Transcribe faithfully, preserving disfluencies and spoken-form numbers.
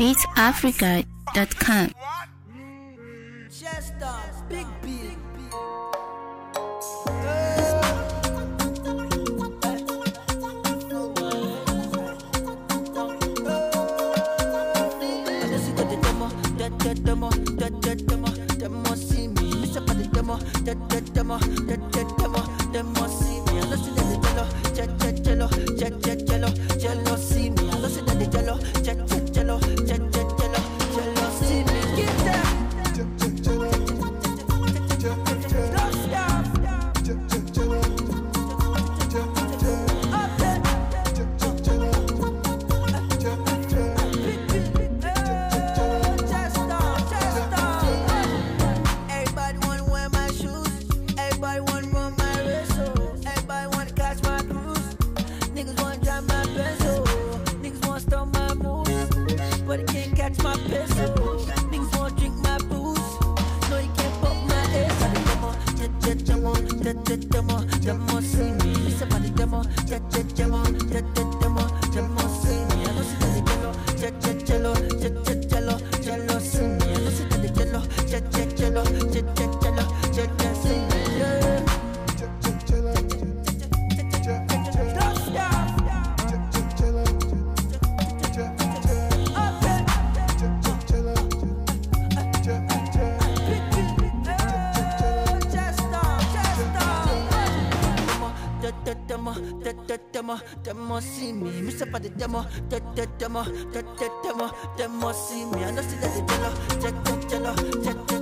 beat africa dot com. Chester, big big. Demo, demo, demo, see me. Miss up the demo, demo, demo, demo, see me. I lost it at the jello, jello, jello, jello, jello, see me. I lost it at the jello, jello, jello, jello, jello, see me. Get that. Demo, see me, miss up at the demo, demo, demo, demo, demo, see me. I know see that the jello, jello, jello, jello.